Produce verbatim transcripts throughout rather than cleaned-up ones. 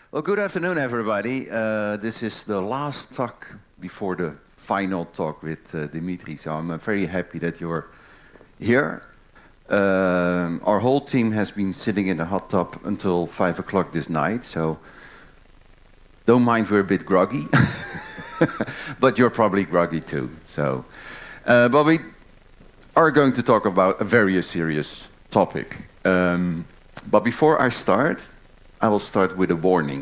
Well, good afternoon, everybody. Uh, this is the last talk before the final talk with uh, Dimitri, so I'm uh, very happy that you're here. Um, our whole team has been sitting in the hot tub until five o'clock this night, so don't mind we're a bit groggy, but you're probably groggy too. So, uh, but we are going to talk about a very serious topic. Um, but before I start, I will start with a warning.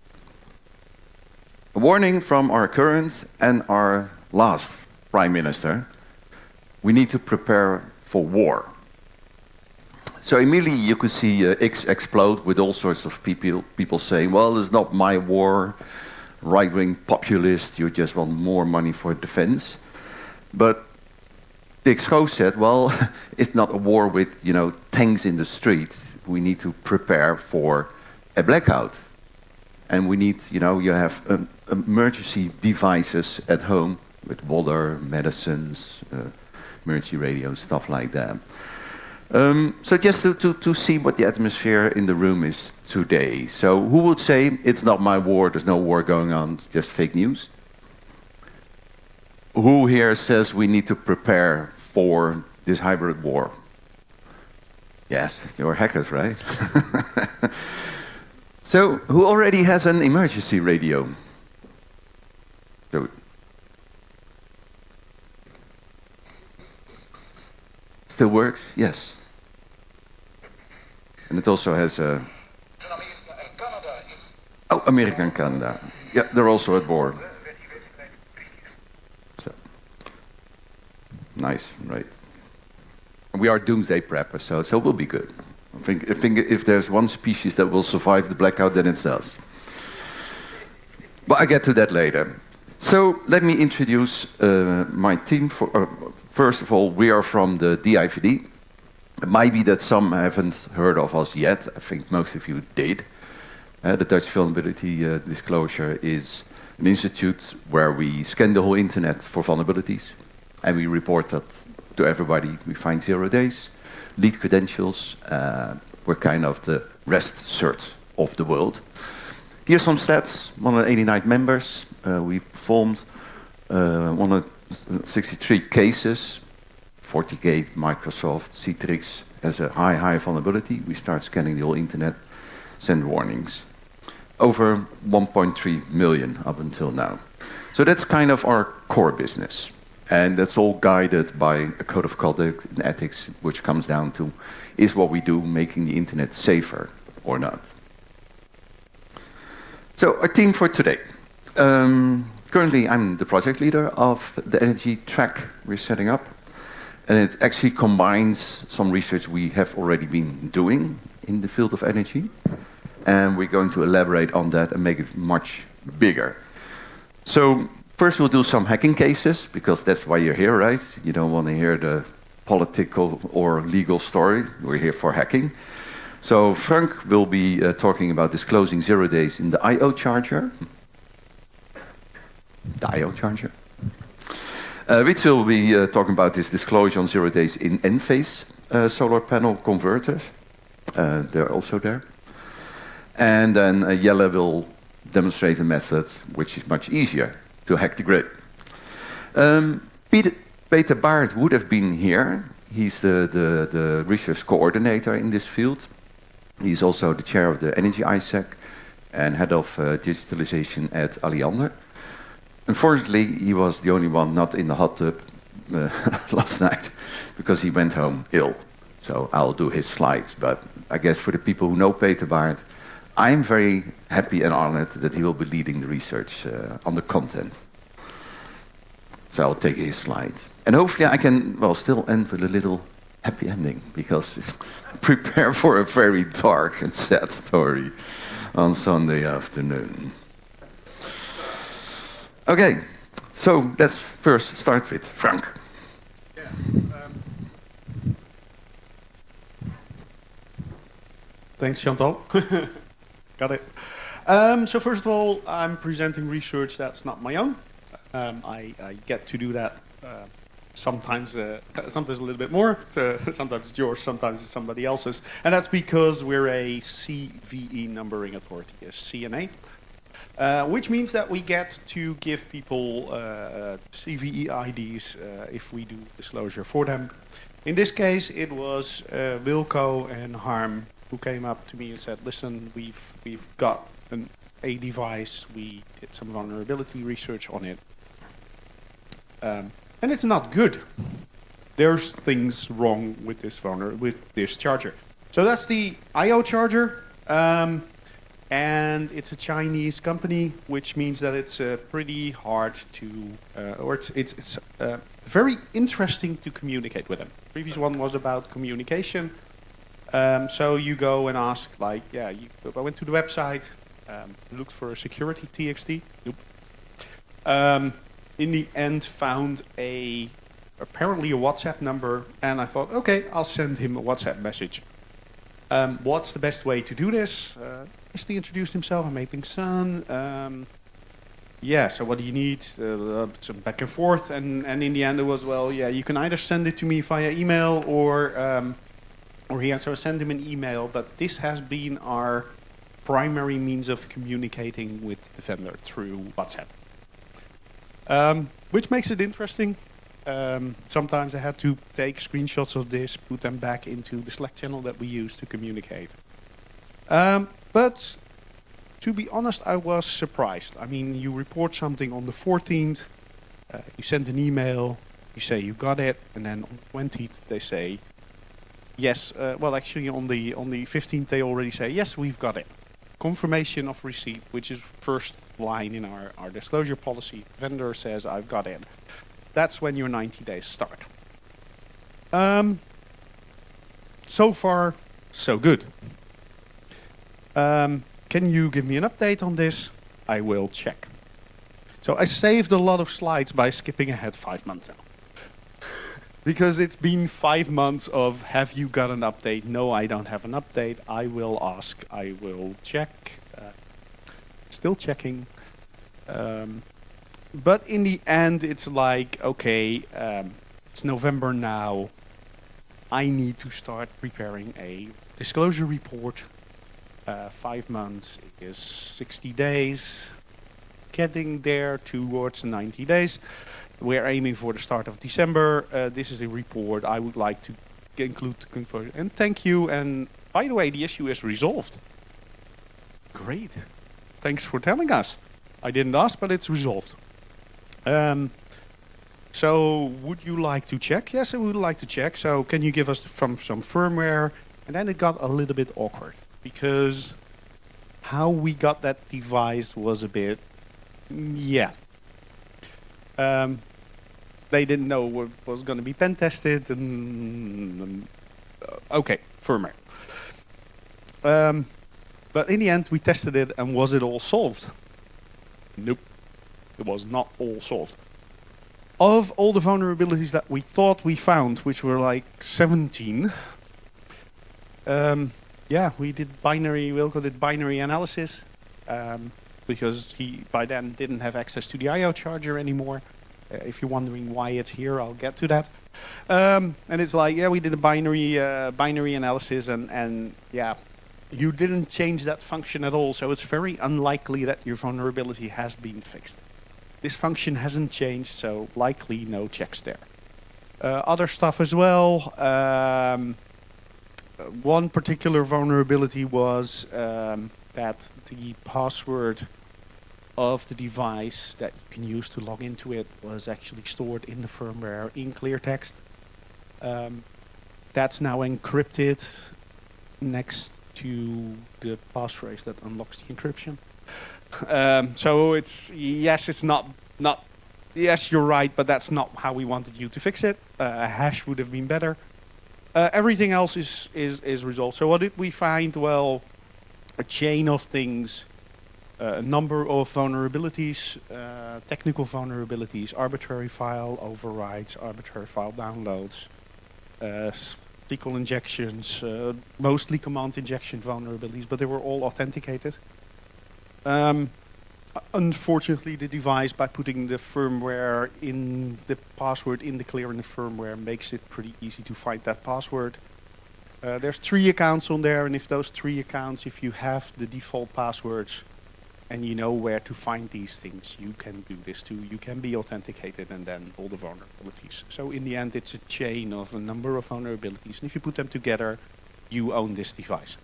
A warning from our current and our last Prime Minister. We need to prepare for war. So immediately you could see uh, X explode with all sorts of people, people saying, well, it's not my war, right-wing populist, you just want more money for defense. But Dick Schoof said, well, it's not a war with, you know, tanks in the street. We need to prepare for a blackout. And we need, you know, you have um, emergency devices at home with water, medicines, uh, emergency radio, stuff like that. Um, so just to, to, to see what the atmosphere in the room is today. So who would say, it's not my war, there's no war going on, it's just fake news? Who here says we need to prepare for this hybrid war? Yes, you're hackers, right? So, who already has an emergency radio? So, still works? Yes. And it also has a... Oh, America and Canada. Yeah, they're also at war. So, nice, right. We are doomsday preppers, so, so we'll be good. I think, I think if there's one species that will survive the blackout, then it's us. But I get to that later. So let me introduce uh, my team. For, uh, first of all, we are from the D I V D. It might be that some haven't heard of us yet. I think most of you did. Uh, the Dutch Vulnerability uh, Disclosure is an institute where we scan the whole internet for vulnerabilities. And we report that to everybody. We find zero days. Lead credentials, uh, we're kind of the REST cert of the world. Here's some stats, one hundred eighty-nine members, uh, we've performed uh, one hundred sixty-three cases, FortiGate, Microsoft, Citrix has a high, high vulnerability. We start scanning the whole internet, send warnings. Over one point three million up until now. So that's kind of our core business. And that's all guided by a code of conduct and ethics, which comes down to, is what we do making the internet safer or not? So our team for today. Um, currently, I'm the project leader of the energy track we're setting up. And it actually combines some research we have already been doing in the field of energy. And we're going to elaborate on that and make it much bigger. So, first, we'll do some hacking cases, because that's why you're here, right? You don't want to hear the political or legal story. We're here for hacking. So Frank will be uh, talking about disclosing zero days in the I O charger. The I O charger. Uh, Rich will be uh, talking about his disclosure on zero days in Enphase uh, solar panel converters. Uh, they're also there. And then uh, Jelle will demonstrate a method which is much easier to hack the grid. Um, Peter, Peter Baert would have been here. He's the, the, the research coordinator in this field. He's also the chair of the Energy I S A C and head of uh, digitalization at Alliander. Unfortunately, he was the only one not in the hot tub uh, last night because he went home ill. So I'll do his slides, but I guess for the people who know Peter Baert, I'm very happy and honored that he will be leading the research uh, on the content. So I'll take his slides. And hopefully I can, well, still end with a little happy ending, because prepare for a very dark and sad story on Sunday afternoon. Okay, so let's first start with Frank. Yeah, um, thanks, Chantal. Got it. Um, so first of all, I'm presenting research that's not my own. Um, I, I get to do that uh, sometimes uh, sometimes a little bit more. So sometimes it's yours, sometimes it's somebody else's. And that's because we're a C V E numbering authority, a C N A. Uh, which means that we get to give people uh, C V E I Ds uh, if we do disclosure for them. In this case, it was uh, Wilco and Harm who came up to me and said, listen, we've, we've got an, a device, we did some vulnerability research on it, um, and it's not good. There's things wrong with this vulner with this charger. So that's the I O charger. Um, And it's a Chinese company, which means that it's uh, pretty hard to, uh, or it's it's, it's uh, very interesting to communicate with them. The previous one was about communication. Um, so you go and ask, like, yeah, you, I went to the website, um, looked for a security T X T. Nope. Um, in the end, found a apparently a WhatsApp number, and I thought, okay, I'll send him a WhatsApp message. Um, what's the best way to do this? Uh, He introduced himself. I'm Aping Sun. Um, yeah, so what do you need? Uh, some back and forth. And, and in the end it was, well, yeah, you can either send it to me via email or, um, or here. So I sent him an email. But this has been our primary means of communicating with the vendor through WhatsApp. Um, which makes it interesting. Um, sometimes I had to take screenshots of this, put them back into the Slack channel that we use to communicate. Um, but to be honest, I was surprised. I mean, you report something on the fourteenth, uh, you send an email, you say you got it, and then on the twentieth they say, yes, uh, well actually on the on the fifteenth they already say, yes, we've got it. Confirmation of receipt, which is first line in our, our disclosure policy. Vendor says, I've got it. That's when your ninety days start. Um, so far, so good. Um, can you give me an update on this? I will check. So I saved a lot of slides by skipping ahead five months now. Because it's been five months of, have you got an update? No, I don't have an update. I will ask, I will check. Uh, still checking. Um, but in the end, it's like, okay, um, it's November now. I need to start preparing a disclosure report. Uh, five months is sixty days. Getting there towards ninety days. We're aiming for the start of December. Uh, this is a report I would like to include the conclusion. And thank you. And by the way, the issue is resolved. Great. Thanks for telling us. I didn't ask, but it's resolved. Um, so would you like to check? Yes, I would like to check. So can you give us from some firmware? And then it got a little bit awkward. Because how we got that device was a bit, yeah. Um, they didn't know what was going to be pen tested, and, and uh, okay, firmware. Um, but in the end, we tested it, and was it all solved? Nope, it was not all solved. Of all the vulnerabilities that we thought we found, which were like seventeen. Um, Yeah, we did binary, Wilco did binary analysis, um, because he, by then, didn't have access to the I O charger anymore. Uh, if you're wondering why it's here, I'll get to that. Um, and it's like, yeah, we did a binary uh, binary analysis, and, and yeah, you didn't change that function at all, so it's very unlikely that your vulnerability has been fixed. This function hasn't changed, so likely no checks there. Uh, other stuff as well. Um, One particular vulnerability was um, that the password of the device that you can use to log into it was actually stored in the firmware in clear text. Um, that's now encrypted next to the passphrase that unlocks the encryption. Um, so it's, yes, it's not, not, yes, you're right, but that's not how we wanted you to fix it. Uh, a hash would have been better. Uh, everything else is, is, is resolved. So what did we find? Well, a chain of things, uh, a number of vulnerabilities, uh, technical vulnerabilities, arbitrary file overrides, arbitrary file downloads, uh, S Q L injections, uh, mostly command injection vulnerabilities, but they were all authenticated. Um, Unfortunately, the device, by putting the firmware in the password in the clear in the firmware, makes it pretty easy to find that password. Uh, there's three accounts on there, and if those three accounts, if you have the default passwords and you know where to find these things, you can do this too. You can be authenticated and then all the vulnerabilities. So in the end, it's a chain of a number of vulnerabilities, and if you put them together, you own this device.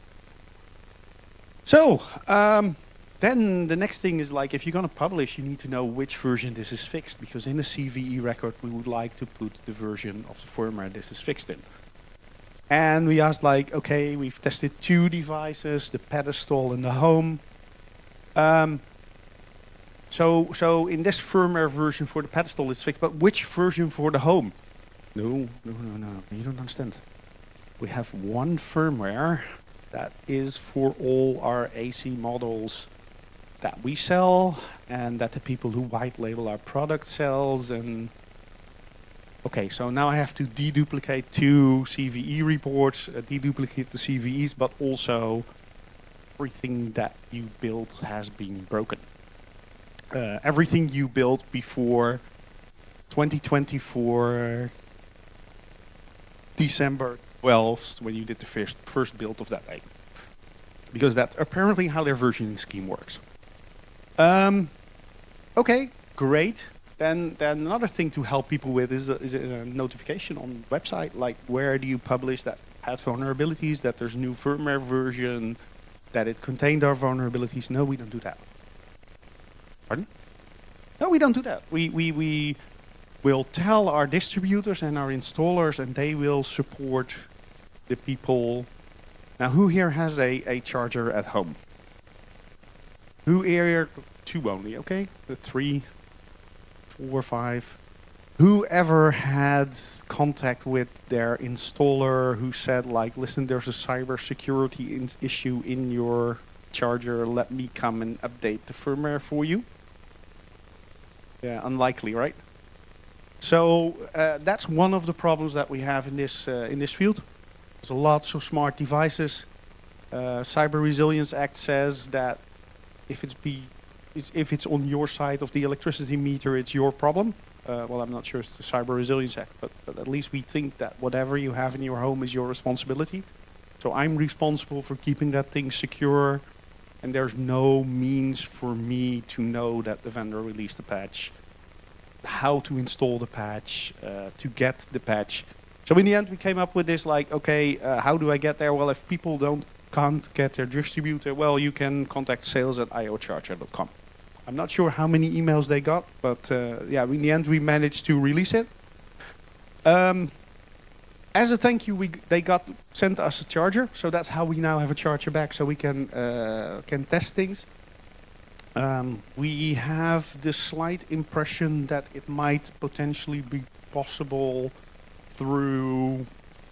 So, um, then the next thing is like, if you're going to publish, you need to know which version this is fixed, because in a C V E record, we would like to put the version of the firmware this is fixed in. And we asked like, okay, we've tested two devices, the pedestal and the home. Um, so, so in this firmware version for the pedestal is fixed, but which version for the home? No, no, no, no, you don't understand. We have one firmware that is for all our A C models that we sell and that the people who white label our product sells. And okay, so now I have to deduplicate two C V E reports, uh, deduplicate the C V Es, but also everything that you built has been broken. Uh, everything you built before twenty twenty-four December twelfth, when you did the first first build of that day, because that's apparently how their versioning scheme works. Um, okay, great. Then, then another thing to help people with is a, is a notification on the website, like where do you publish that had vulnerabilities, that there's a new firmware version, that it contained our vulnerabilities. No, we don't do that. Pardon? No, we don't do that. We, we, we will tell our distributors and our installers, and they will support the people. Now, who here has a, a charger at home? Who here? Two only, okay? The three, four, five. Whoever had contact with their installer who said, like, listen, there's a cybersecurity in issue in your charger, let me come and update the firmware for you? Yeah, unlikely, right? So uh, that's one of the problems that we have in this uh, in this field. There's a lot of smart devices. Uh, Cyber Resilience Act says that if it's be it's, if it's on your side of the electricity meter, it's your problem. Uh, well, I'm not sure it's the Cyber Resilience Act, but, but at least we think that whatever you have in your home is your responsibility. So I'm responsible for keeping that thing secure, and there's no means for me to know that the vendor released a patch, how to install the patch, uh, to get the patch. So in the end, we came up with this, like, okay, uh, how do I get there? Well, if people don't can't get their distributor, well, you can contact sales at I O charger dot com. I'm not sure how many emails they got, but uh, yeah, in the end, we managed to release it. Um, as a thank you, we they got sent us a charger, so that's how we now have a charger back, so we can uh, can test things. Um, we have the slight impression that it might potentially be possible through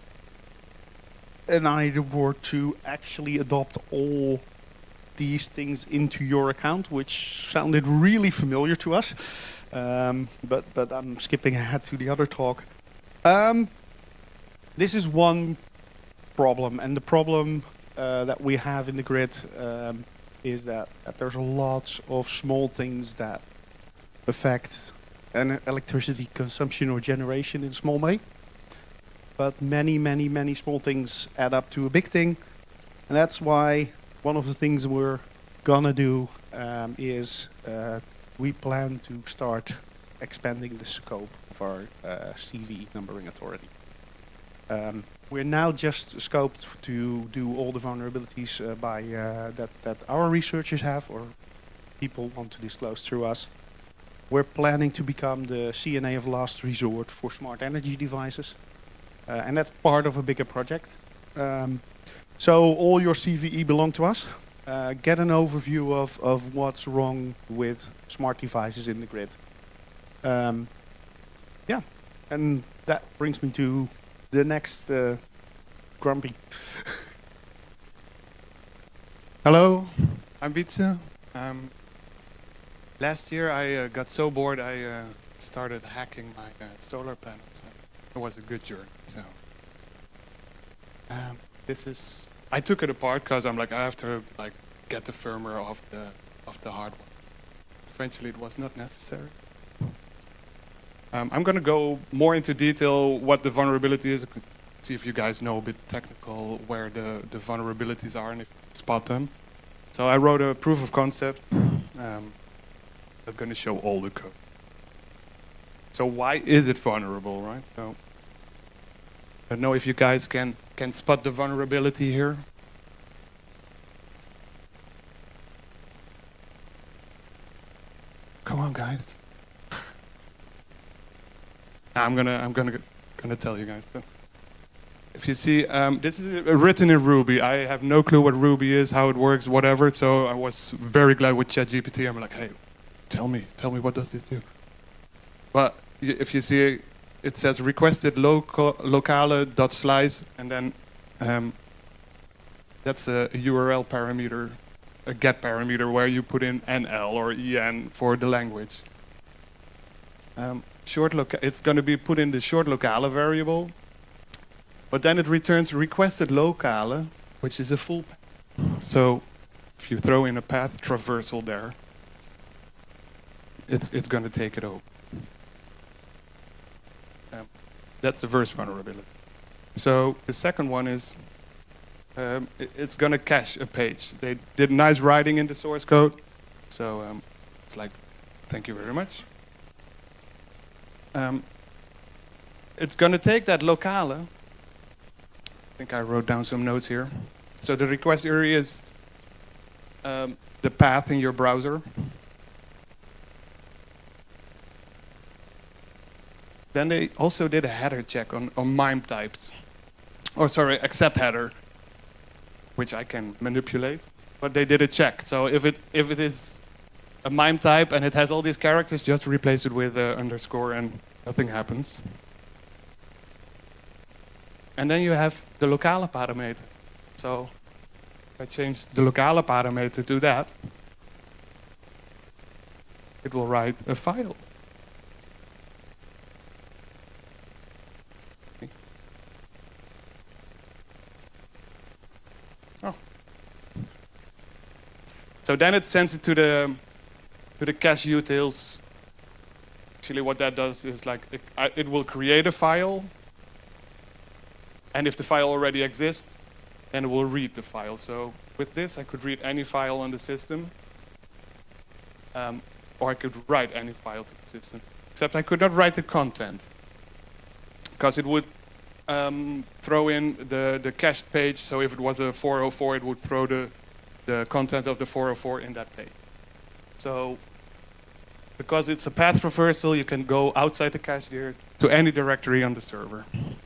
an idea to actually adopt all these things into your account, which sounded really familiar to us. Um, but, but I'm skipping ahead to the other talk. Um, this is one problem, and the problem uh, that we have in the grid um, is that, that there's lots of small things that affect an electricity consumption or generation in a small way. But many, many, many small things add up to a big thing. And that's why one of the things we're gonna do um, is uh, we plan to start expanding the scope of our uh, C V E numbering authority. Um, we're now just scoped to do all the vulnerabilities uh, by uh, that, that our researchers have or people want to disclose through us. We're planning to become the C N A of last resort for smart energy devices. Uh, and that's part of a bigger project. Um, so all your C V E belong to us. Uh, get an overview of, of what's wrong with smart devices in the grid. Um, yeah, and that brings me to the next uh, grumpy. Hello, I'm Wietse. Um, last year I uh, got so bored I uh, started hacking my uh, solar panels. It was a good journey. So um, this is. I took it apart because I'm like I have to like get the firmware off the off the hardware. eventually it was not necessary. Um, I'm going to go more into detail what the vulnerability is. I could see if you guys know a bit technical where the, the vulnerabilities are and if you spot them. So I wrote a proof of concept um, that's going to show all the code. So why is it vulnerable, right? So I don't know if you guys can, can spot the vulnerability here. Come on, guys. I'm gonna, I'm gonna, gonna tell you guys. So if you see, um, this is uh, written in Ruby. I have no clue what Ruby is, how it works, whatever. So I was very glad with ChatGPT. I'm like, hey, tell me, tell me what does this do? But y- if you see, it says requested local locale.slice, and then um, that's a, a U R L parameter, a get parameter where you put in N L or E N for the language. Um, short loca it's going to be put in the short locale variable, but then it returns requested locale, which is a full path. So if you throw in a path traversal there, it's it's going to take it over. Um, that's the first vulnerability. So the second one is um, it, it's going to cache a page. They did nice writing in the source code, so um, it's like, thank you very much. Um, it's going to take that locale. I think I wrote down some notes here. So the request area is um, the path in your browser. Then they also did a header check on, on MIME types. Or sorry, accept header, which I can manipulate. But they did a check. So if it if it is a MIME type and it has all these characters, just replace it with uh, underscore and nothing happens. And then you have the locale parameter. So if I change the locale parameter to that, it will write a file. Oh. So then it sends it to the to the cache utils. Actually, what that does is like it, it will create a file, and if the file already exists, then it will read the file. So with this, I could read any file on the system, um, or I could write any file to the system. Except I could not write the content, because it would um, throw in the the cached page. So if it was a four oh four, it would throw the the content of the four oh four in that page. So because it's a path traversal, you can go outside the cache here to any directory on the server.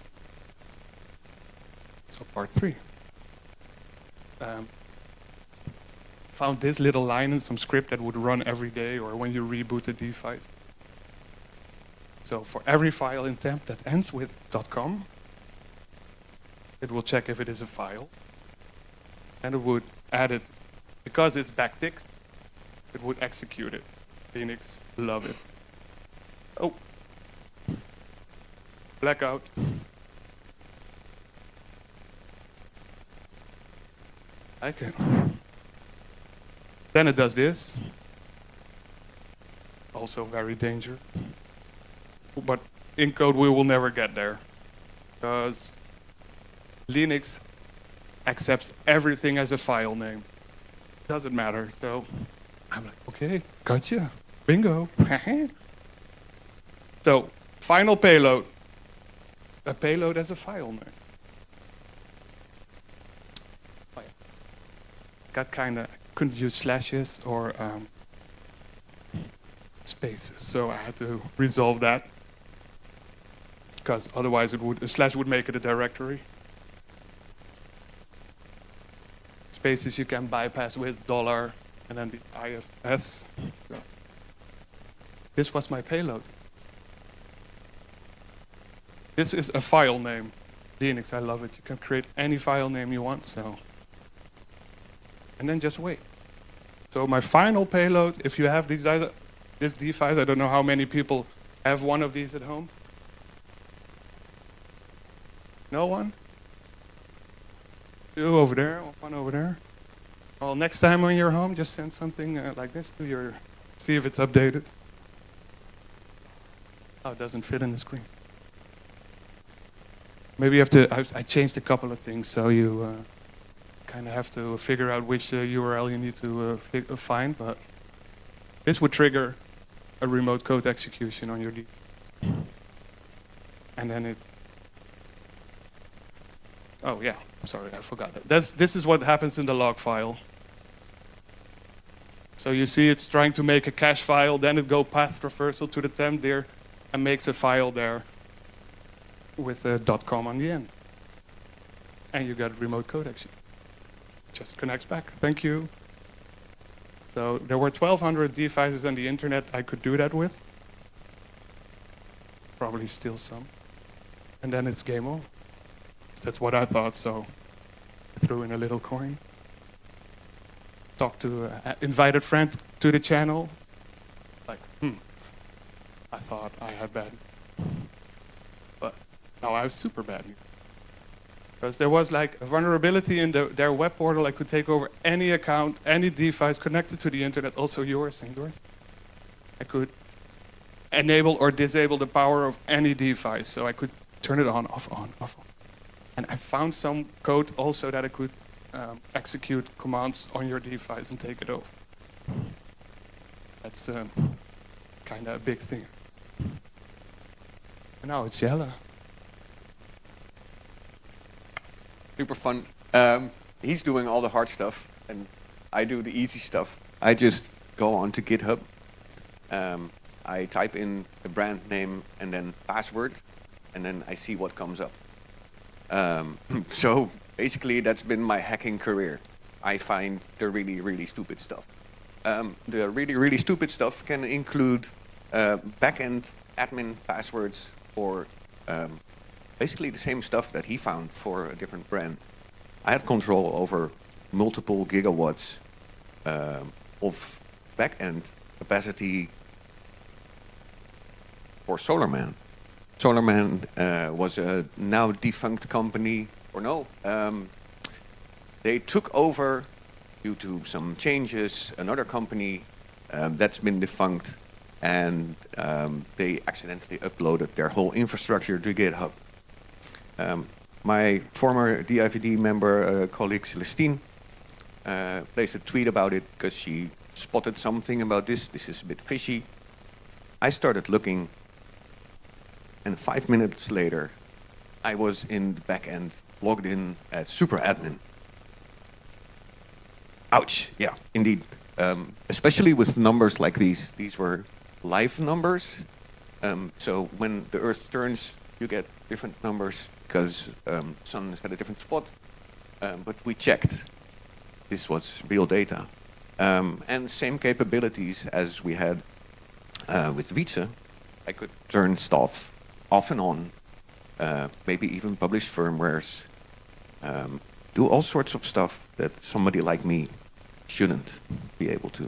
So part three. Um, found this little line in some script that would run every day or when you reboot the device. So for every file in temp that ends with .com, it will check if it is a file. And it would add it, because it's backticked, it would execute it. Linux, love it. Oh. Blackout. I can. Then it does this. Also very dangerous. But in code we will never get there. Because Linux accepts everything as a file name. Doesn't matter. So I'm like, okay, gotcha. Bingo. So, final payload. A payload as a file name. Oh, yeah. Got kind of, couldn't use slashes or um, spaces, so I had to resolve that. Because otherwise it would, a slash would make it a directory. Spaces you can bypass with dollar and then the I F S. So this was my payload. This is a file name. Linux, I love it. You can create any file name you want, so. And then just wait. So my final payload, if you have these, this device, I don't know how many people have one of these at home. No one? Two over there, one over there. Well, next time when you're home, just send something uh, like this to your See if it's updated. Oh, it doesn't fit in the screen. Maybe you have to, I, I changed a couple of things, so you uh, kind of have to figure out which uh, U R L you need to uh, fi- uh, find, but this would trigger a remote code execution on your D. And then it, oh yeah, sorry, I forgot that. That's, this is what happens in the log file. So you see it's trying to make a cache file, then it go path traversal to the temp dir and makes a file there with a .com on the end. And you got remote code execution. Just connects back, thank you. So there were twelve hundred devices on the internet I could do that with. Probably still some. And then it's game over. That's what I thought, so I threw in a little coin. Talked to, uh, invited friend to the channel. Like, hmm, I thought I had bad news. But now I have super bad news. Because there was like a vulnerability in the, their web portal. I could take over any account, any device connected to the internet, also yours and yours. I could enable or disable the power of any device. So I could turn it on, off, on, off, on. And I found some code also that I could um, execute commands on your device and take it over. That's um, kind of a big thing. And now it's Jelle. Super fun. Um, he's doing all the hard stuff, and I do the easy stuff. I just go on to GitHub. Um, I type in a brand name and then password, and then I see what comes up. Um, so basically, that's been my hacking career. I find the really, really stupid stuff. Um, the really, really stupid stuff can include uh, backend admin passwords or um, basically the same stuff that he found for a different brand. I had control over multiple gigawatts um, of backend capacity for SolarMan. SolarMan uh, was a now defunct company, or no, um, they took over due to some changes another company um, that's been defunct, and um, they accidentally uploaded their whole infrastructure to GitHub. Um, my former D I V D member, uh, colleague Celestine, uh, placed a tweet about it because she spotted something about this. This is a bit fishy. I started looking, and five minutes later, I was in the back end, logged in as super admin. Ouch, yeah, indeed. Um, especially with numbers like these. These were live numbers. Um, so when the Earth turns, you get different numbers because um, sun is at a different spot. Um, but we checked. This was real data. Um, and same capabilities as we had uh, with Wietse. I could turn stuff off and on, uh, maybe even publish firmwares, um, do all sorts of stuff that somebody like me shouldn't be able to.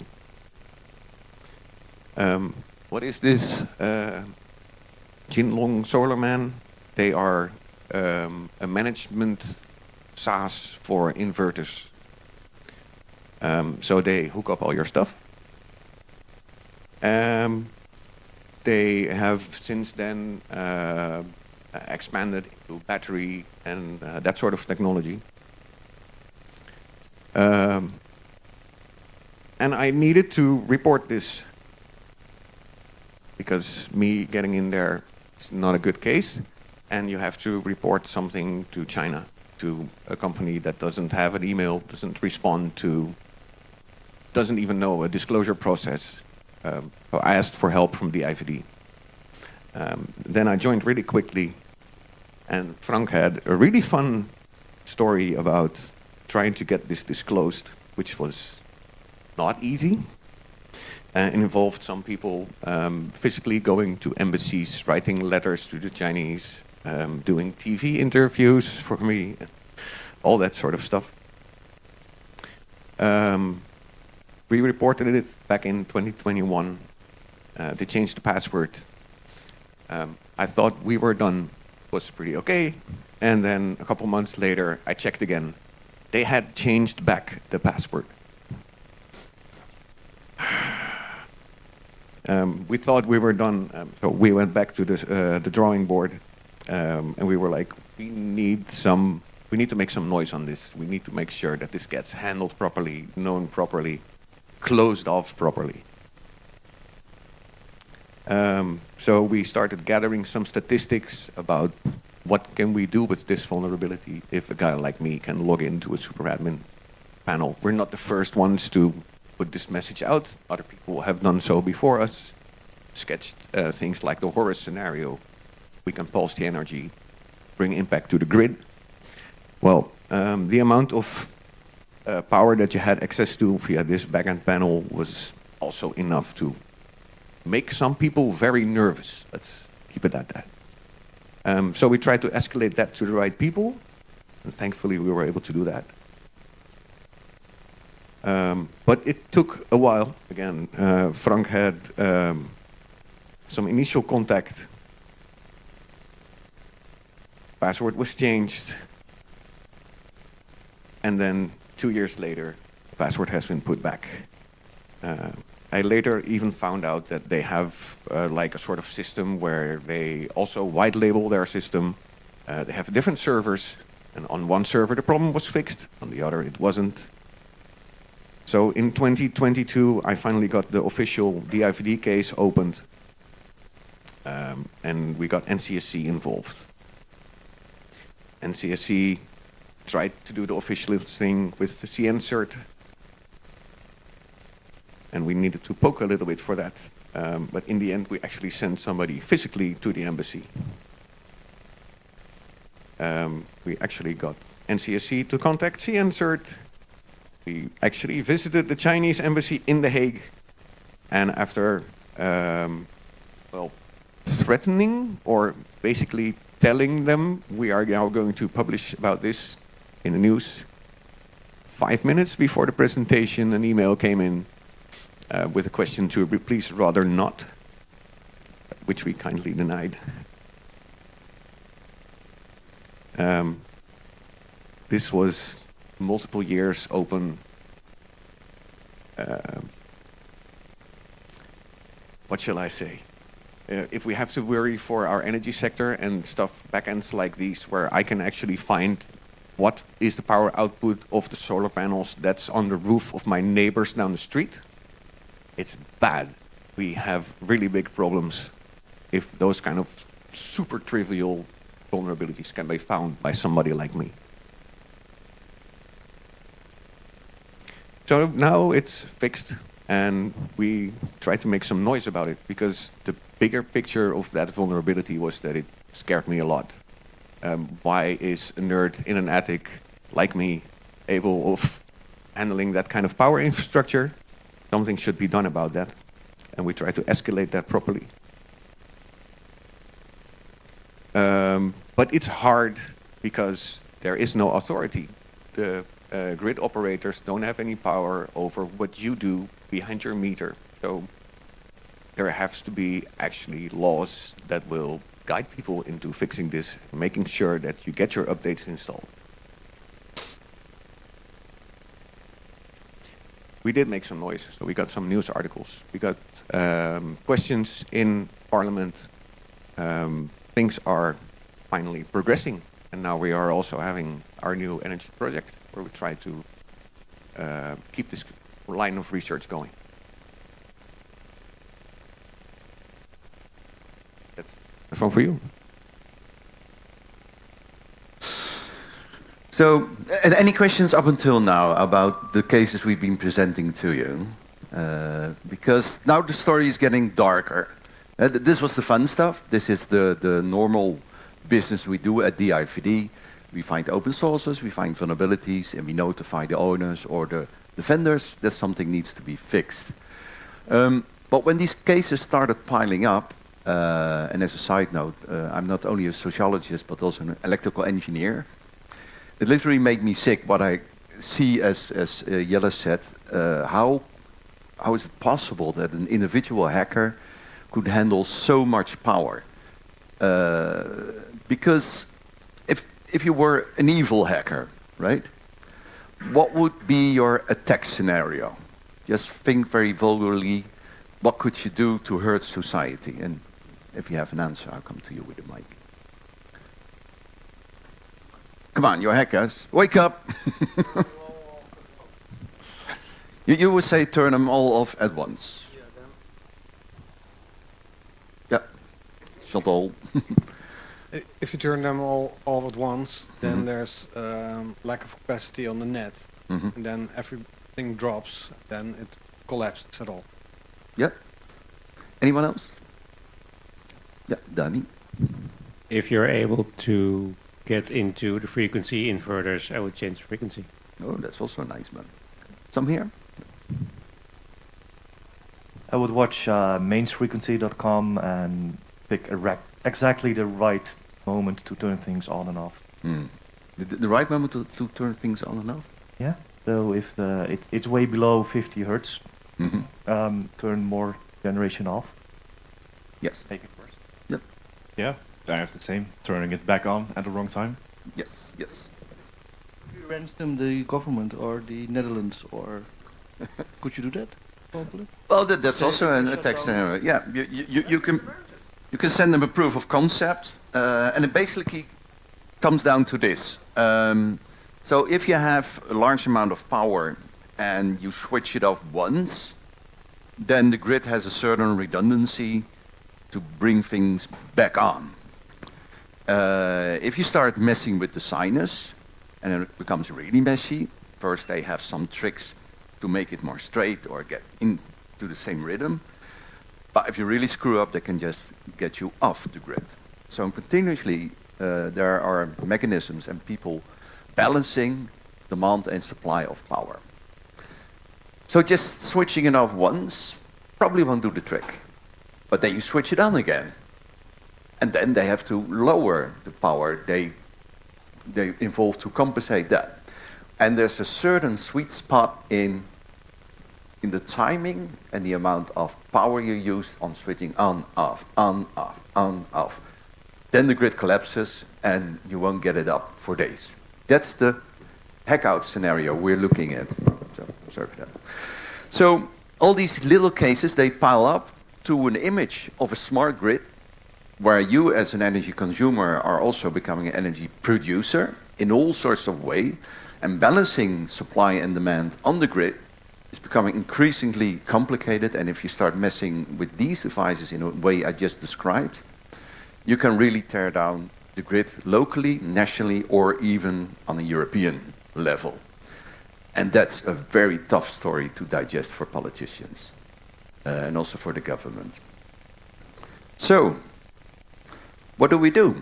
Um, what is this? Uh, Jinlong SolarMan. They are um, a management SaaS for inverters. Um, so they hook up all your stuff. Um, they have since then uh, expanded into battery and uh, that sort of technology. Um, and I needed to report this because me getting in there is not a good case, and you have to report something to China, to a company that doesn't have an email, doesn't respond to, doesn't even know a disclosure process. Um, so I asked for help from the I V D. Um, then I joined really quickly, and Frank had a really fun story about trying to get this disclosed, which was not easy. And involved some people um, physically going to embassies, writing letters to the Chinese, um, doing T V interviews for me, all that sort of stuff. Um, we reported it back in twenty twenty-one. Uh, they changed the password. Um, I thought we were done, was pretty okay. And then a couple months later, I checked again. They had changed back the password. Um, we thought we were done, um, so we went back to the, uh, the drawing board, um, and we were like, we need some, we need to make some noise on this. We need to make sure that this gets handled properly, known properly, closed off properly. Um, so we started gathering some statistics about what can we do with this vulnerability if a guy like me can log into a superadmin panel. We're not the first ones to put this message out. Other people have done so before us, sketched uh, things like the Horus scenario. We can pulse the energy, bring impact to the grid. Well, um, the amount of uh, power that you had access to via this backend panel was also enough to make some people very nervous. Let's keep it at that. Um, so we tried to escalate that to the right people, and thankfully we were able to do that. Um, but it took a while. Again, uh, Frank had um, some initial contact. Password was changed. And then two years later, the password has been put back. Uh, I later even found out that they have uh, like a sort of system where they also white label their system. Uh, they have different servers, and on one server the problem was fixed, on the other it wasn't. So in twenty twenty-two, I finally got the official D I V D case opened, um, and we got N C S C involved. N C S C tried to do the official thing with the C N cert, and we needed to poke a little bit for that. Um, but in the end, we actually sent somebody physically to the embassy. Um, we actually got N C S C to contact C N cert. We actually visited the Chinese embassy in The Hague, and after, um, well, threatening or basically telling them we are now going to publish about this in the news, five minutes before the presentation, an email came in uh, with a question to please rather not, which we kindly denied. Um, this was multiple years open. Uh, what shall I say? Uh, if we have to worry for our energy sector and stuff, backends like these, where I can actually find what is the power output of the solar panels that's on the roof of my neighbors down the street, it's bad. We have really big problems if those kind of super trivial vulnerabilities can be found by somebody like me. So now it's fixed, and we try to make some noise about it, because the bigger picture of that vulnerability was that it scared me a lot. Um, why is a nerd in an attic like me able of handling that kind of power infrastructure? Something should be done about that, and we try to escalate that properly. Um, but it's hard because there is no authority. The uh, grid operators don't have any power over what you do behind your meter. So there has to be actually laws that will guide people into fixing this, making sure that you get your updates installed. We did make some noise, so we got some news articles. We got um, questions in Parliament. Um, things are finally progressing, and now we are also having our new energy project where we try to uh, keep this line of research going. That's the phone for you. So, and any questions up until now about the cases we've been presenting to you? Uh, because now the story is getting darker. Uh, th this was the fun stuff. This is the, the normal business we do at D I V D. We find open sources, we find vulnerabilities, and we notify the owners or the, the vendors that something needs to be fixed. Um, but when these cases started piling up, uh, and as a side note, uh, I'm not only a sociologist but also an electrical engineer. It literally made me sick what I see, as, as uh, Jelle said, uh, how, how is it possible that an individual hacker could handle so much power? Uh, because if, if you were an evil hacker, right, what would be your attack scenario? Just think very vulgarly, what could you do to hurt society? And if you have an answer, I'll come to you with the mic. Come on, you're hackers. Wake up! you, you would say turn them all off at once. Yeah, Chantal. I- If you turn them all off at once, then Mhm. there's um, lack of capacity on the net, Mhm. and then everything drops. Then it collapses at all. Yeah. Anyone else? Yeah, Danny. If you're able to get into the frequency inverters, I would change the frequency. Oh, that's also a nice one. Some here? I would watch uh, mainsfrequency dot com and pick a rec- exactly the right moment to turn things on and off. Hmm. The, the the right moment to, to turn things on and off? Yeah. So if the it, it's way below fifty hertz, Mhm. um, turn more generation off. Yes. Make it worse. Yeah, I have the same. Turning it back on at the wrong time. Yes, yes. You ransom the government or the Netherlands, or could you do that? Probably. Well, that, that's Say also if an we attack shut down- scenario. Yeah, you, you, you, you can you can send them a proof of concept, uh, and it basically comes down to this. Um, so if you have a large amount of power and you switch it off once, then the grid has a certain redundancy to bring things back on. Uh, if you start messing with the sinus, and it becomes really messy, first they have some tricks to make it more straight or get into the same rhythm. But if you really screw up, they can just get you off the grid. So continuously, uh, there are mechanisms and people balancing demand and supply of power. So just switching it off once probably won't do the trick. But then you switch it on again. And then they have to lower the power they, they involve to compensate that. And there's a certain sweet spot in, in the timing and the amount of power you use on switching on, off, on, off, on, off. Then the grid collapses and you won't get it up for days. That's the hackout scenario we're looking at. So, sorry for that. So all these little cases, they pile up to an image of a smart grid where you as an energy consumer are also becoming an energy producer in all sorts of ways, and balancing supply and demand on the grid is becoming increasingly complicated. And if you start messing with these devices in a way I just described, you can really tear down the grid locally, nationally, or even on a European level. And that's a very tough story to digest for politicians uh, and also for the government. So, what do we do?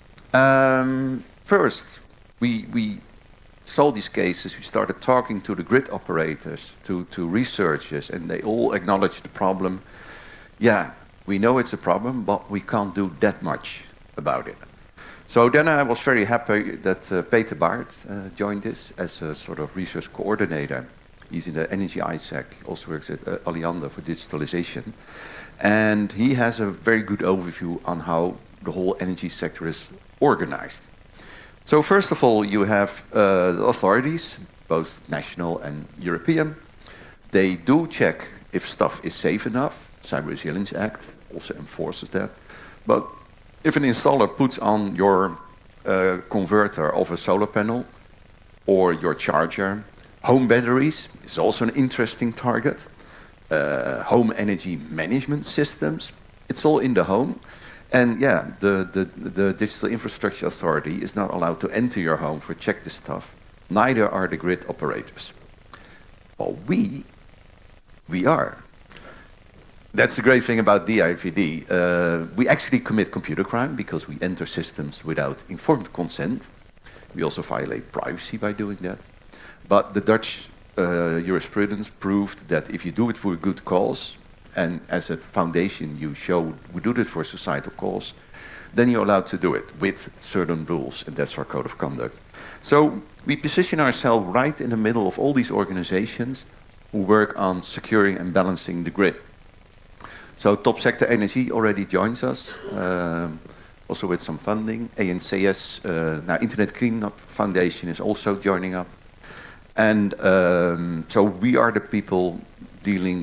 Um, first, we, we saw these cases, we started talking to the grid operators, to, to researchers, and they all acknowledged the problem. Yeah, we know it's a problem, but we can't do that much about it. So then I was very happy that uh, Peter Baert uh, joined us as a sort of research coordinator. He's in the Energy I S A C, also works at uh, Alliander for digitalization. And he has a very good overview on how the whole energy sector is organized. So first of all, you have uh, the authorities, both national and European. They do check if stuff is safe enough. Cyber Resilience Act also enforces that. But if an installer puts on your uh, converter of a solar panel or your charger, home batteries is also an interesting target. Uh, home energy management systems, it's all in the home. And yeah, the, the, the Digital Infrastructure Authority is not allowed to enter your home for check this stuff. Neither are the grid operators. Well, we, we are. That's the great thing about D I V D. Uh, we actually commit computer crime because we enter systems without informed consent. We also violate privacy by doing that. But the Dutch uh, jurisprudence proved that if you do it for a good cause, and as a foundation you show we do this for a societal cause, then you're allowed to do it with certain rules, and that's our code of conduct. So we position ourselves right in the middle of all these organizations who work on securing and balancing the grid. So Top Sector Energy already joins us, um, also with some funding. A N C S, uh, now Internet Cleanup Foundation is also joining up. And um, so we are the people dealing with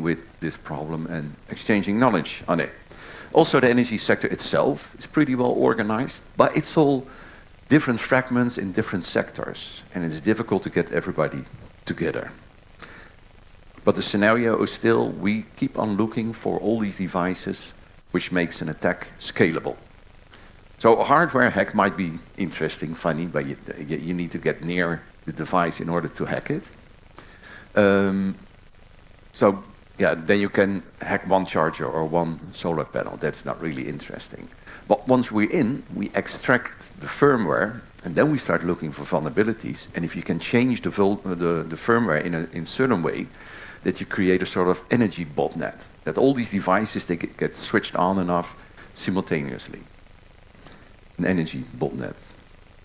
this problem and exchanging knowledge on it. Also, the energy sector itself is pretty well organized, but it's all different fragments in different sectors, and it's difficult to get everybody together. But the scenario is still, we keep on looking for all these devices which makes an attack scalable. So a hardware hack might be interesting, funny, but you, you need to get near the device in order to hack it. Um, so yeah, then you can hack one charger or one solar panel. That's not really interesting. But once we're in, we extract the firmware, and then we start looking for vulnerabilities. And if you can change the, vul the, the firmware in a in certain way, that you create a sort of energy botnet, that all these devices, they get, get switched on and off simultaneously. An energy botnet.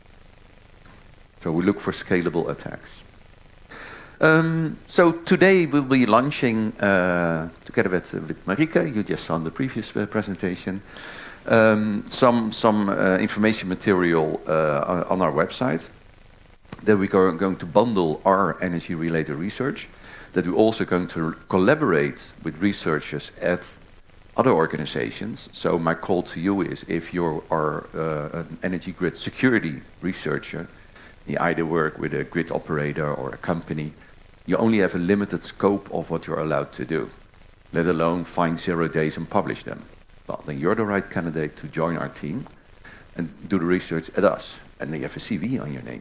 So we look for scalable attacks. Um, so today we'll be launching, uh, together with, uh, with Marika, you just saw in the previous uh, presentation, um, some, some uh, information material uh, on our website. That we are going to bundle our energy-related research, that we're also going to collaborate with researchers at other organizations. So my call to you is, if you are uh, an energy grid security researcher, you either work with a grid operator or a company, you only have a limited scope of what you're allowed to do, let alone find zero days and publish them. Well, then you're the right candidate to join our team and do the research at us. And then you have a C V on your name.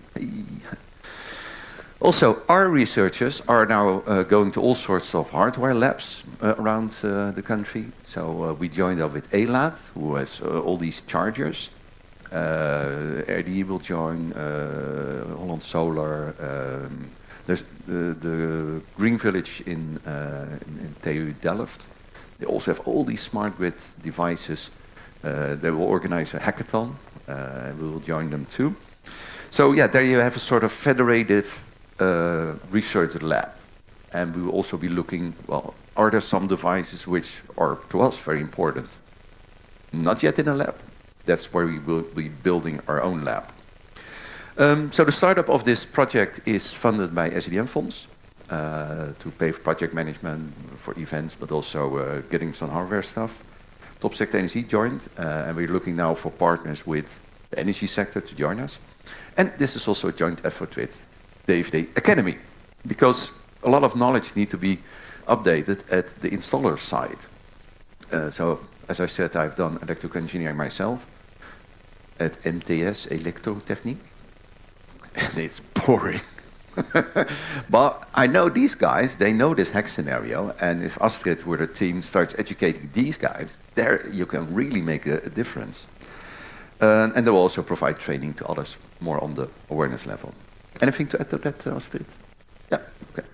Also, our researchers are now uh, going to all sorts of hardware labs uh, around uh, the country. So uh, we joined up with A L A T, who has uh, all these chargers. Uh, R D E will join, uh, Holland Solar. Um, there's the, the Green Village in, uh, in, in T U Delft. They also have all these smart grid devices. Uh, they will organize a hackathon. Uh, we will join them too. So yeah, there you have a sort of federative uh, research lab. And we will also be looking, well, are there some devices which are to us very important? Not yet in a lab. That's where we will be building our own lab. Um, so the startup of this project is funded by S D M Fonds uh, to pay for project management, for events, but also uh, getting some hardware stuff. Top Sector Energy joined, uh, and we're looking now for partners with the energy sector to join us. And this is also a joint effort with the A F D Academy, because a lot of knowledge needs to be updated at the installer side. Uh, so, as I said, I've done electrical engineering myself at M T S, Elektrotechniek, and it's boring. But I know these guys, they know this hack scenario, and if Astrid with her team starts educating these guys, there you can really make a, a difference. Uh, and they will also provide training to others more on the awareness level. Anything to add to that, uh, Astrid? Yeah, okay.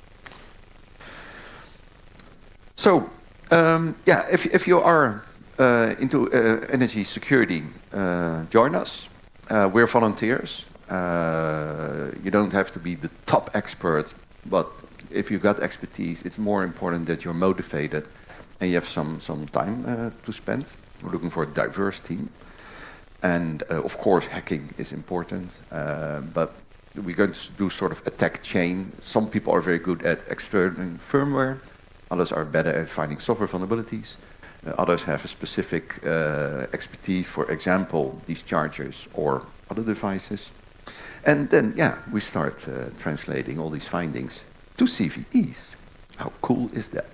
So, um, yeah, if, if you are uh, into uh, energy security, uh, join us. Uh, we're volunteers. Uh, you don't have to be the top expert, but if you've got expertise, it's more important that you're motivated and you have some, some time uh, to spend. We're looking for a diverse team. And uh, of course, hacking is important, uh, but we're going to do sort of attack chain. Some people are very good at external firmware, others are better at finding software vulnerabilities, uh, others have a specific uh, expertise, for example, these chargers or other devices. And then, yeah, we start uh, translating all these findings to C V Es. How cool is that?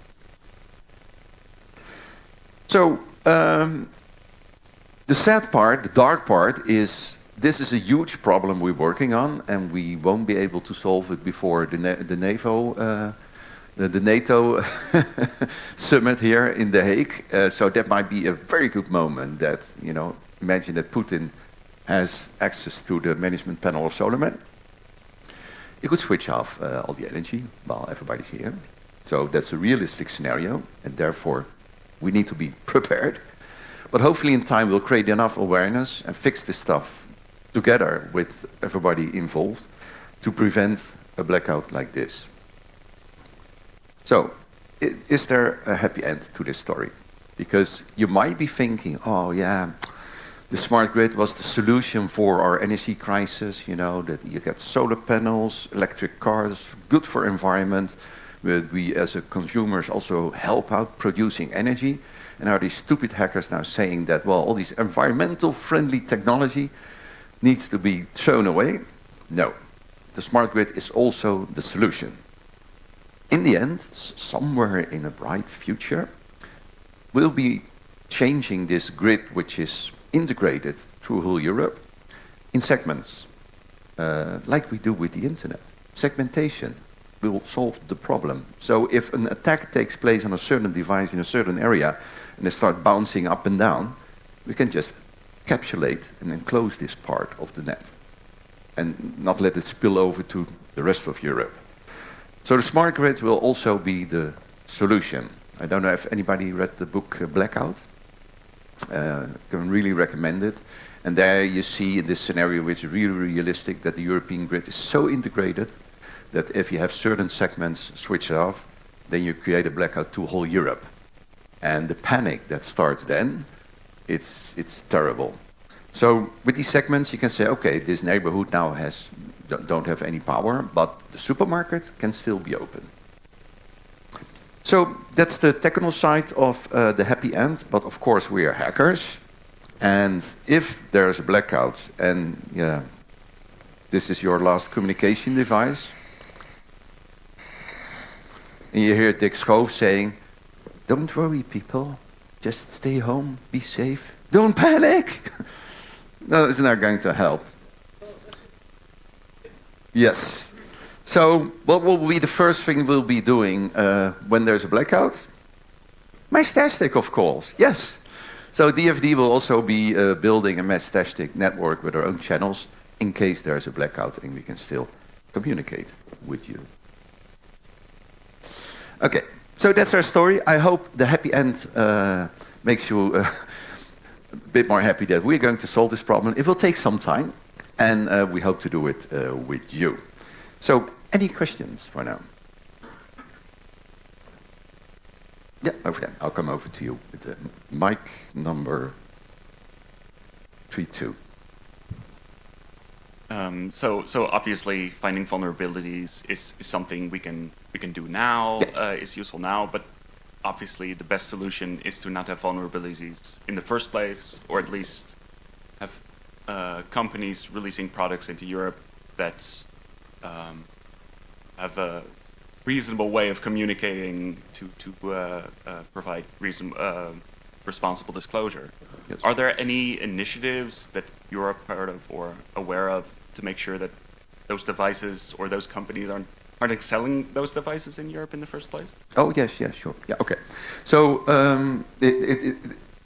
So, um, the sad part, the dark part, is this is a huge problem we're working on, and we won't be able to solve it before the, Na the NAVO, uh, the, the NATO summit here in The Hague. Uh, so that might be a very good moment that, you know, imagine that Putin has access to the management panel of SolarMan. You could switch off uh, all the energy while everybody's here. So that's a realistic scenario, and therefore we need to be prepared. But hopefully in time we'll create enough awareness and fix this stuff together with everybody involved to prevent a blackout like this. So, is there a happy end to this story? Because you might be thinking, oh yeah, the smart grid was the solution for our energy crisis, you know, that you get solar panels, electric cars, good for environment. where we as a consumers also help out producing energy. And are these stupid hackers now saying that, well, all this environmental friendly technology needs to be thrown away? No. The smart grid is also the solution. In the end, s- somewhere in a bright future, we'll be changing this grid, which is integrated through whole Europe, in segments, uh, like we do with the internet. Segmentation will solve the problem. So if an attack takes place on a certain device in a certain area, and they start bouncing up and down, we can just encapsulate and enclose this part of the net, and not let it spill over to the rest of Europe. So the smart grid will also be the solution. I don't know if anybody read the book uh, Blackout. Uh, can really recommend it. And there you see in this scenario, which is really realistic, that the European grid is so integrated that if you have certain segments switched off, then you create a blackout to whole Europe. And the panic that starts then, it's, it's terrible. So with these segments, you can say, okay, this neighborhood now has don't have any power, but the supermarket can still be open. So that's the technical side of uh, the happy end, but of course we are hackers. And if there's a blackout and yeah, this is your last communication device, and you hear Dick Schoof saying, don't worry people, just stay home, be safe, don't panic. No, it's not going to help. Yes. So what will be the first thing we'll be doing uh, when there's a blackout? Meshtastic, of course, yes. So D F D will also be uh, building a Meshtastic network with our own channels in case there's a blackout and we can still communicate with you. Okay, so that's our story. I hope the happy end uh, makes you uh, a bit more happy that we're going to solve this problem. It will take some time, and uh, we hope to do it uh, with you. So, any questions for now? Yeah, over there. I'll come over to you with the mic number three two. Um, so, so obviously, finding vulnerabilities is, is something we can we can do now. Yes. Uh, is useful now, but obviously, the best solution is to not have vulnerabilities in the first place, or at least have uh, companies releasing products into Europe that um, have a reasonable way of communicating to to uh, uh, provide reason uh, responsible disclosure. Yes. Are there any initiatives that you're a part of or aware of to make sure that those devices or those companies aren't aren't selling those devices in Europe in the first place? Oh, yes, yes, sure. Yeah, okay. So um, it, it, it,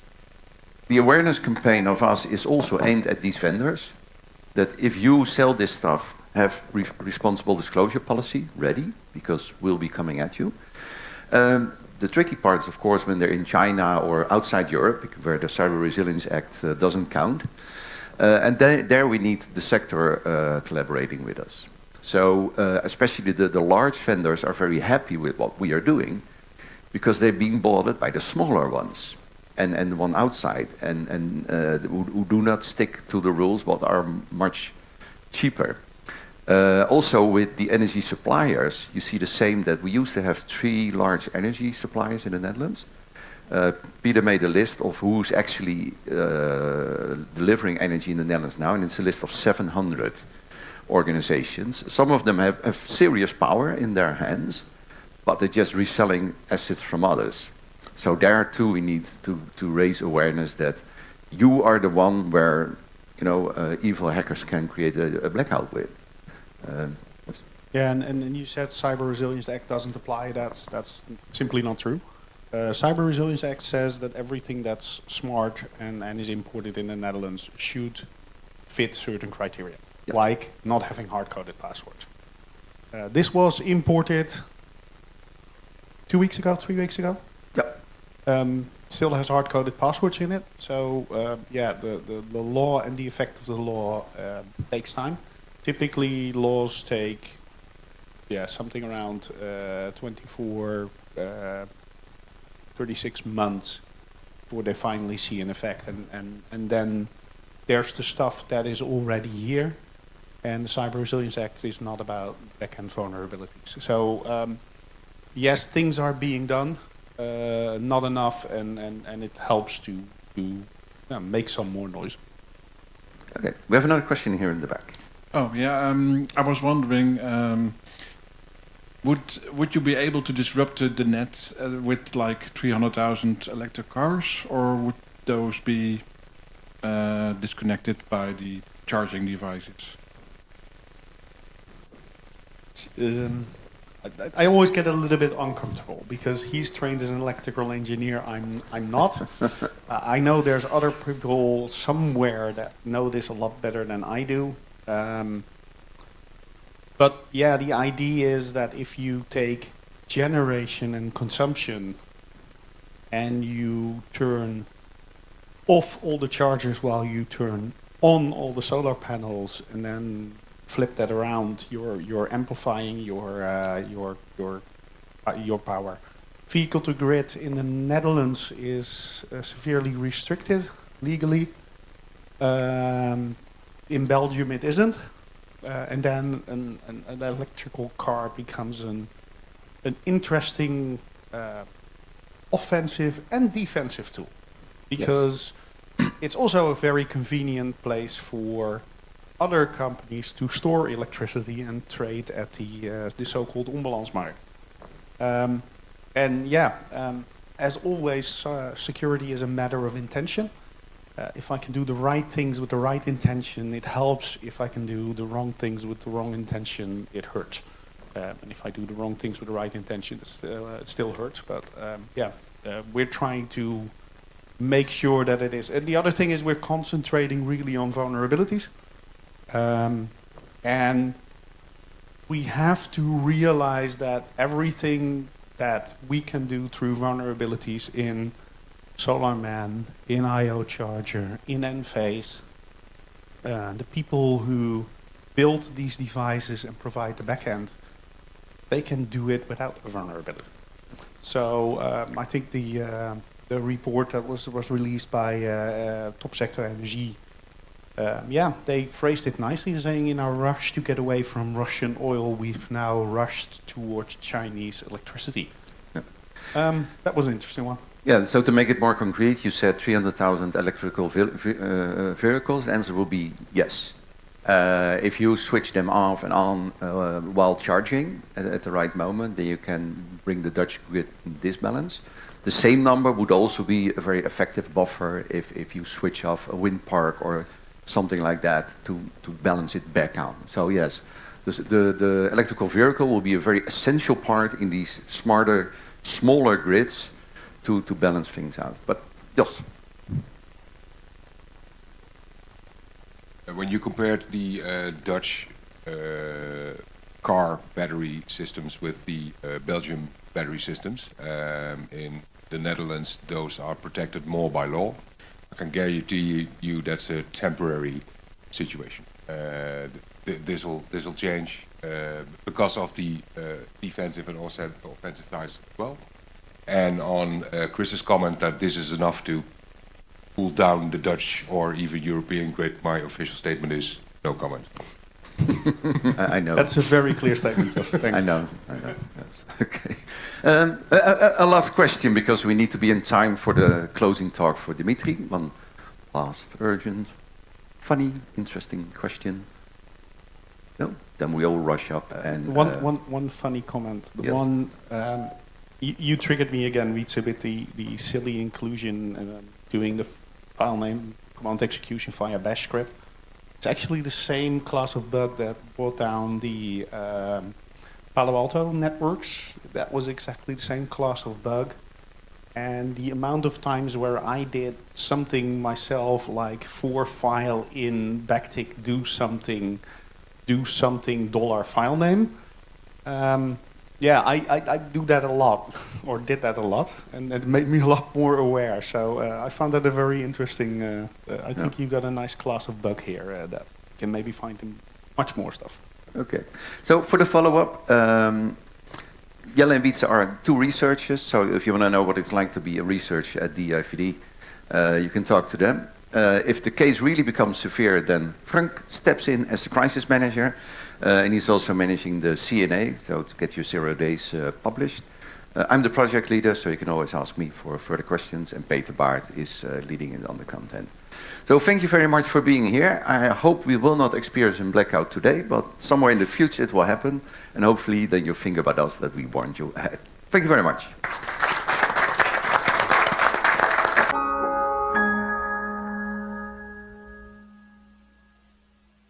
the awareness campaign of us is also aimed at these vendors, that if you sell this stuff, have re responsible disclosure policy ready, because we'll be coming at you. Um, the tricky part is, of course, when they're in China or outside Europe, where the Cyber Resilience Act uh, doesn't count. Uh, and then, there we need the sector uh, collaborating with us. So uh, especially the, the large vendors are very happy with what we are doing, because they're being bothered by the smaller ones and, and one outside, and, and uh, who, who do not stick to the rules, but are much cheaper. Uh, also with the energy suppliers, you see the same, that we used to have three large energy suppliers in the Netherlands. Uh, Peter made a list of who's actually uh, delivering energy in the Netherlands now, and it's a list of seven hundred organizations. Some of them have, have serious power in their hands, but they're just reselling assets from others. So there too we need to, to raise awareness that you are the one where, you know, uh, evil hackers can create a, a blackout with. Um, Yeah, and, and, and you said Cyber Resilience Act doesn't apply. That's that's simply not true. Uh, Cyber Resilience Act says that everything that's smart and, and is imported in the Netherlands should fit certain criteria, Yep. like not having hard-coded passwords. Uh, this was imported two weeks ago, three weeks ago. Yep. Um, still has hard-coded passwords in it. So uh, yeah, the, the, the law and the effect of the law uh, takes time. Typically, laws take yeah something around uh, twenty-four, uh, thirty-six months before they finally see an effect, and, and, and then there's the stuff that is already here, and the Cyber Resilience Act is not about backend vulnerabilities. So um, yes, things are being done, uh, not enough, and, and, and it helps to, to yeah, make some more noise. Okay, we have another question here in the back. Oh, yeah, um, I was wondering, um, would would you be able to disrupt the, the net uh, with like three hundred thousand electric cars, or would those be uh, disconnected by the charging devices? Um, I, I always get a little bit uncomfortable because he's trained as an electrical engineer. I'm I'm not. uh, I know there's other people somewhere that know this a lot better than I do. Um, but yeah, the idea is that if you take generation and consumption and you turn off all the chargers while you turn on all the solar panels, and then flip that around, you're you're amplifying your uh, your your uh, your power. Vehicle to grid in the Netherlands is uh, severely restricted legally. Um, in Belgium, it isn't, uh, and then an, an, an electrical car becomes an an interesting uh, offensive and defensive tool, because yes. It's also a very convenient place for other companies to store electricity and trade at the uh, the so-called onbalansmarkt. Um, and yeah, um, as always, uh, security is a matter of intention. Uh, if I can do the right things with the right intention, it helps. If I can do the wrong things with the wrong intention, it hurts. Um, and if I do the wrong things with the right intention, it still, uh, it still hurts. But um, yeah, uh, we're trying to make sure that it is. And the other thing is we're concentrating really on vulnerabilities. Um, and we have to realize that everything that we can do through vulnerabilities in SolarMan, in I O Charger, in Enphase, uh, the people who build these devices and provide the backend, they can do it without a vulnerability. So um, I think the uh, the report that was was released by uh, uh, Topsector Energie, um, yeah, they phrased it nicely, saying in our rush to get away from Russian oil, we've now rushed towards Chinese electricity. Yeah. Um, that was an interesting one. Yeah, so to make it more concrete, you said three hundred thousand electrical ve ve uh, vehicles. The answer will be yes. Uh, if you switch them off and on uh, while charging at, at the right moment, then you can bring the Dutch grid in disbalance. The same number would also be a very effective buffer if, if you switch off a wind park or something like that to, to balance it back on. So yes, the, the, the electrical vehicle will be a very essential part in these smarter, smaller grids to, to balance things out. But yes. When you compared the uh, Dutch uh, car battery systems with the uh, Belgium battery systems, um, in the Netherlands those are protected more by law. I can guarantee you that's a temporary situation. Uh, th this will this will change uh, because of the uh, defensive and also offensive sides as well. And on uh, Chris's comment that this is enough to cool down the Dutch or even European grid, my official statement is no comment. I, I know. That's a very clear statement, Jos. Thanks. I know. I know. Yes. Okay. Um, a, a, a last question, because we need to be in time for the closing talk for Dimitri. One last urgent, funny, interesting question. No? Then we all rush up and... One, uh, one, one funny comment. The yes. one... Um, you, you triggered me again, Wietse, with the, the silly inclusion and um, doing the file name command execution via bash script. It's actually the same class of bug that brought down the um, Palo Alto networks. That was exactly the same class of bug. And the amount of times where I did something myself, like for file in backtick do something, do something dollar file name. Um, yeah, I, I, I do that a lot, or did that a lot, and it made me a lot more aware. So uh, I found that a very interesting, uh, uh, I think yeah. you got a nice class of bug here uh, that can maybe find in much more stuff. Okay, so for the follow-up, um, Jelle and Wietse are two researchers, so if you want to know what it's like to be a researcher at D I V D, uh, you can talk to them. Uh, if the case really becomes severe, then Frank steps in as the crisis manager, uh, and he's also managing the C N A, so to get your zero days uh, published. Uh, I'm the project leader, so you can always ask me for further questions, and Peter Baart is uh, leading it on the content. So thank you very much for being here. I hope we will not experience a blackout today, but somewhere in the future it will happen, and hopefully then you think about us that we warned you ahead. Thank you very much.